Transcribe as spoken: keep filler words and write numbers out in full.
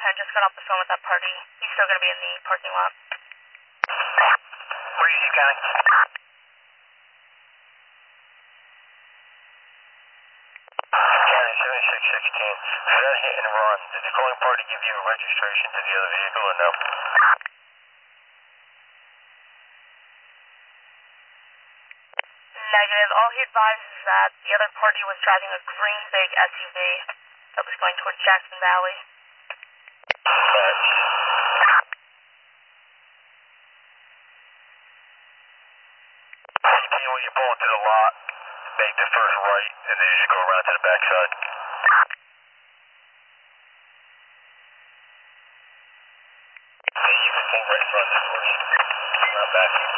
ten just got off the phone with that party. He's still going to be in the parking lot. Where is he going? County seventy-six sixteen. For that hit and run, did the calling party give you a registration to the other vehicle or no? Negative. All he advised is that the other party was driving a green big S U V that was going towards Jackson Valley. Right. eighteen, when you pull into the lot, make the first right, and then you just go around to the backside. Okay, you can stay right in front of the doors. Not back.